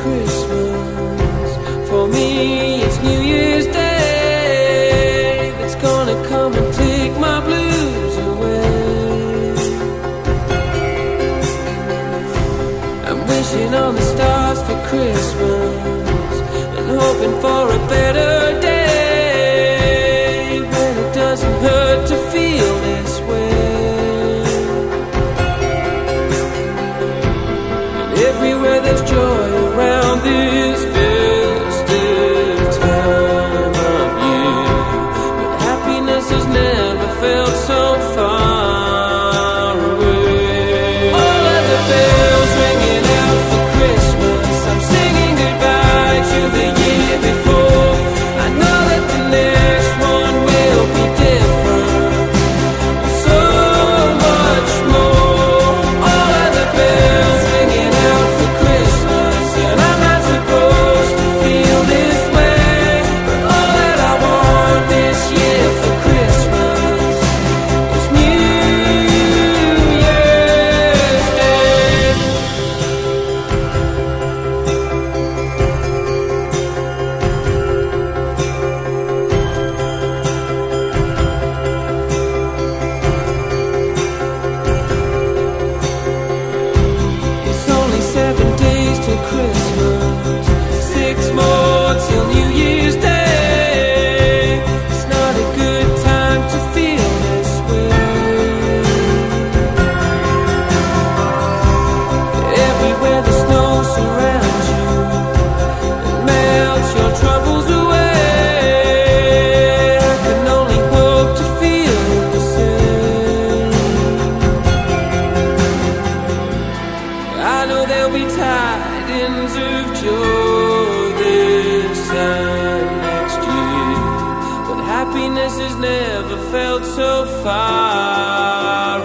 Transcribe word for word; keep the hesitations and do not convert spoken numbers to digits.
Christmas. For me, it's New Year's Day that's gonna come and take my blues away. I'm wishing on the stars for Christmas and hoping for a better day when it doesn't hurt to feel this way. And everywhere there's joy around this festive time of year, but happiness has never felt so far away. All of the bells ringing out for Christmas, I'm singing goodbye to the year before. I know that the next one will be different, so much more. All of the bells ringing out for Christmas, and I'm not supposed to feel this way, but all that I want this year for Christmas is New Year's Day. It's only seven days till Christmas, six more till New Year's Day. It's not a good time to feel this way. Everywhere the snow surrounds you and melts your troubles away. I can only hope to feel the same. I know there'll be tidings of joy this time next year, but happiness has never felt so far